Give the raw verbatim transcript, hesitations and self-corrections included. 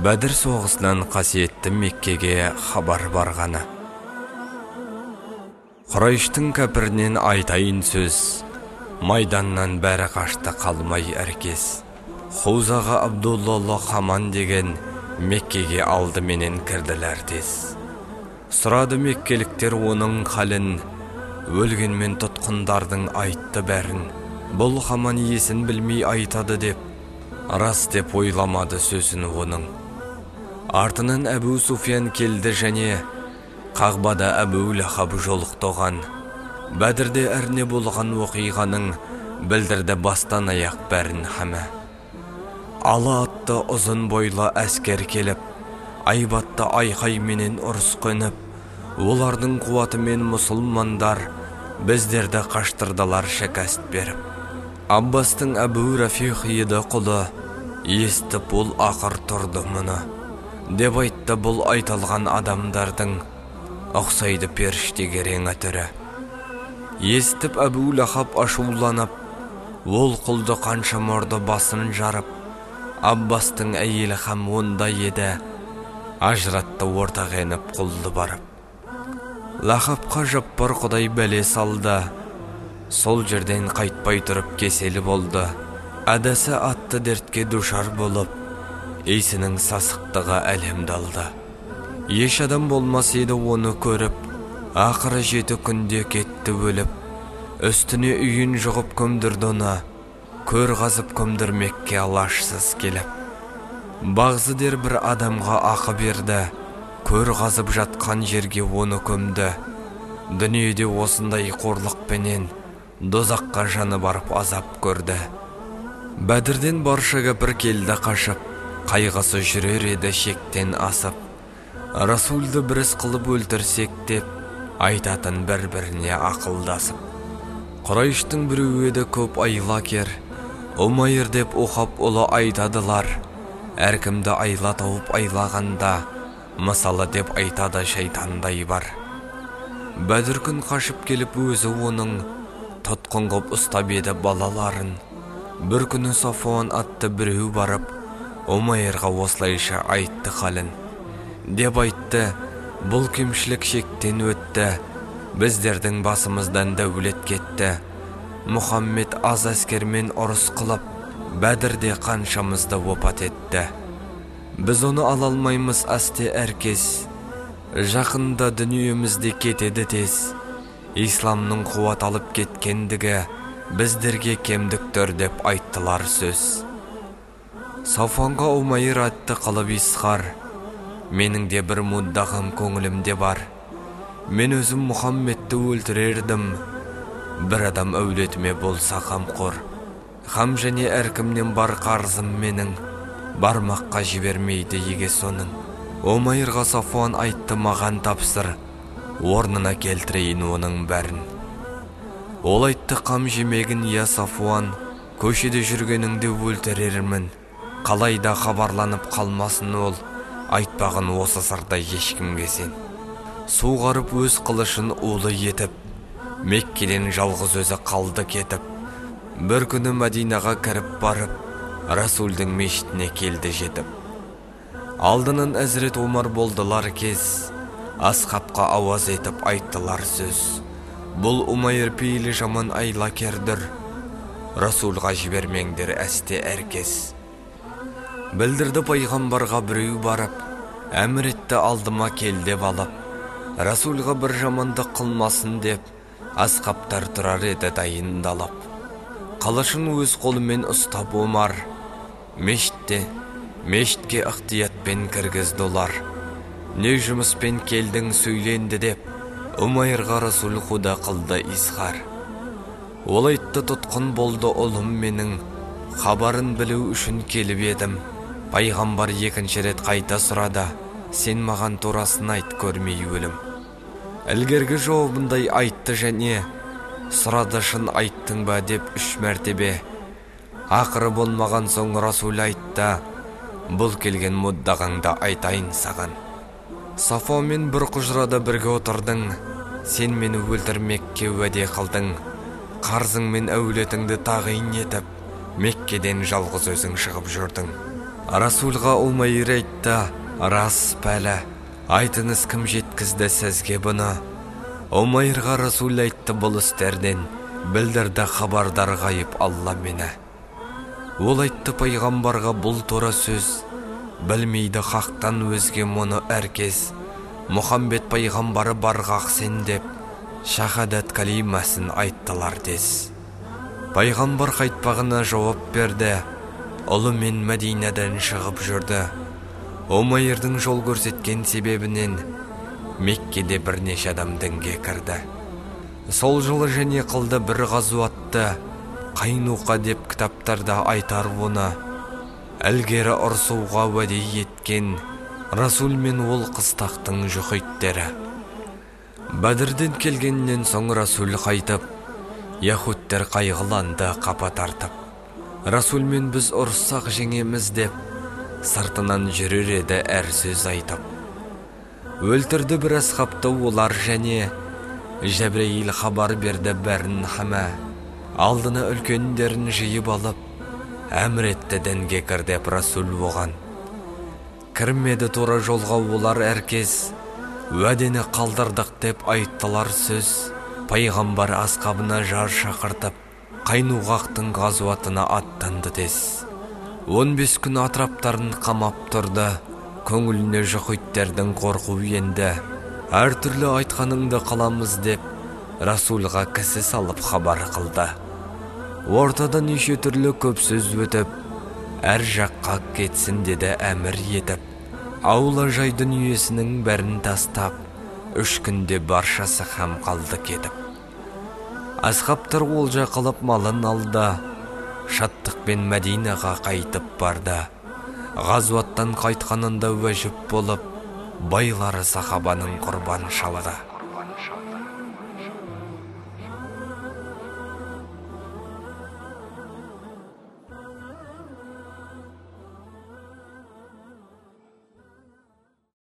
Бәдір соғысынан қасиетті Меккеге хабар барғаны. Құрайштың кәпірінен айтайын сөз, майданнан бәрі қашты қалмай әркес. Хузаға Абдуллалла Хаман деген Меккеге алды менен кірділер тез. Сұрады меккеліктер оның халін, өлгенмен тұтқындардың айтты бәрін. Бұл Хаман есін білмей айтады деп, рас деп ойламады сөзін оның. Артынан Әбу Суфиян келді және Қағбада Әбу Лахаб жолықтаған. Бәдірде әрне болған оқиғаның білдірді бастан аяқ бәрін хәмә. Ала атты ұзын бойлы әскер келіп, айбатты айқай менен ұрыс қөніп, олардың қуатымен мұсылмандар біздерді қаштырдылар шәкәст беріп. Аббастың Әбу Рафих еді құлы, естіп ол ақыр тұрды мұны. Деп айтты бұл айтылған адамдардың ұқсайды періштеге реңі түрі. Естіп Әбу Лахаб ашуланып, ол құлды қанша мұрды басын жарып, Аббастың әйелі хам онда еді, ажыратты ортақ еніп құлды барып. Лахабқа жаппар құдай бәле салды, сол жерден қайтпай тұрып кеселі болды. Әдәсі атты дертке душар болып, ейсінің сасықтығы әлемдалды. Еш адам болмас еді оны көріп, ақыры жеті күнде кетті өліп. Үстіне үйін жұғып көмдірді оны, көр қазып көмдірмекке алашсыз келіп. Бағзы дер бір адамға ақы берді, көр қазып жатқан жерге оны көмді. Дүниеде осындай қорлықпенен дозаққа жаны барып азап көрді. Бәдірден барша кәпір келді қашып, қайғысы жүрер еді шектен асып. Расулды бір іс қылып өлтірсек деп, айтатын бір-біріне ақылдасып. Құрайштың біреуі еді көп айла кер, Умайр деп оқап ұлы айтадылар. Әркімді айла тауып айлағанда, мысалы деп айтады шайтандай бар. Бәдір күн қашып келіп өзі оның, тұтқын қып ұстап еді балаларын. Бір күні Сафуан атты біреу барып, Умайрға осылайша айтты қалын. Деп айтты, бұл кемшілік шектен өтті, біздердің басымыздан дәулет кетті. Мұхаммед аз әскермен ұрыс қылып, Бәдірде қаншамызды опат етті. Біз оны ала алмаймыз әсте әркес, жақында дүниемізде кетеді тез. Исламның қуат алып кеткендігі біздерге кемдіктір деп айттылар сөз. Сафуанға Умайр атты қылып исқар, менің де бір мұддағым көңілімде бар. Мен өзім Мұхаммедті өлтірердім, бір адам әулетіме болса қамқор. Хам және әркімнен бар қарзым менің, бармаққа жібермейді еге соның. Умайрға Сафуан айтты маған тапсыр, орнына келтірейін оның бәрін. Ол айтты қам жемегін я Сафуан, көшеде жүргеніңде өлтірермін. Қалайда хабарланып қалмасын ол, айтпағын осы сырда ешкімге сен. Суғарып өз қылышын улы етіп, Меккеден жалғыз өзі қалды кетіп. Бір күні Мәдинаға кіріп барып, Расулдың мешітіне келді жетіп. Алдынан Әзірет Омар болдылар кез, асқапқа ауаз етіп айттылар сөз. Бұл Умайр пейілі жаман айла кердір, Расулға жібермеңдер әсте әркес. Білдірді пайғамбарға біреу барып, әмір етті алдыма келдеп алып. Расулға бір жамандық қылмасын деп, асқаптар тұрар еді дайындалып. Қылышын өз қолымен ұстап Омар, мешітте, мешітке ықтиятпен кіргізді олар. Не жұмыспен келдің сөйленді деп, Умайрға Расул құда қылды исқар. Ол айтты тұтқын болды ұлым менің, хабарын білу үшін келіп едім. Пайғамбар екінші рет қайта сұрады, сен маған турасын айт көрмей өлім. Ілгергі жауабындай айтты және, сұрады шын айттың ба деп үш мәртебе. Ақыры болмаған соң Расул айтты, бұл келген мұддағаңда айтайын саған. Сафуанмен бір құжырада бірге отырдың, сен мені өлтірмекке уәде қылдың. Қарзың мен әулетіңді тағайын етіп, Меккеден жалғыз өзің шығып жүрдің. Расулға Умайр айтты: рас пәлі, айтыңыз кім жеткізді сізге бұны? Умайрға Расул айтты: бұл істерден білдірді хабардар ғайып Алла мені. Ол айтты пайғамбарға бұл тура сөз, білмейді хақтан өзге мұны әркез. Мұхаммед пайғамбары барғақ сен деп, шахадат калимасын айттылар тез. Пайғамбар қайтпағына жауап берді: ұлы мен Мәдинеден шығып жүрді. Умайрдың жол көрсеткен себебінен Меккеде бірнеше адам дінге кірді. Сол жылы және қылды бір ғазуатты, Қайнуқа деп кітаптарда айтар оны. Әлгері ұрсуға уәде еткен Расул мен ол қыстақтың жүхиттері. Бәдірден келгеннен соң Расул қайтып, яһудтер қайғыланды қапа тартып. Расул мен біз ұрыссақ жеңеміз деп, сыртынан жүрер еді әр сөз айтып. Өлтірді бір асхабты олар және, Жәбірейіл хабар берді бәрін хама. Алдына үлкендерін жиып алып, әмір етті дінге кір деп Расул оған. Кірмеді тура жолға олар әркез, уәдені қалдырдық деп айттылар сөз. Пайғамбар асқабына жар шақыртып, Қайнуғақтың ғазуатына аттанды тез. он бес күн атраптарын қамап тұрды, көңіліне жүхиттердің қорқу енді. Әр түрлі айтқаныңды қыламыз деп, Расулға кісі салып хабар қылды. Ортада неше түрлі көп сөз өтіп, әр жаққа кетсін деді әмір етіп. Аула жай дүниесінің бәрін тастап, үш күнде баршасы хам қалды кетіп. Асхабтар олжа қылып малын алды, шаттықпен Мәдинаға қайтып барды. Ғазуаттан қайтқанында уәжіп болып, байлары сахабаның құрбан шалды.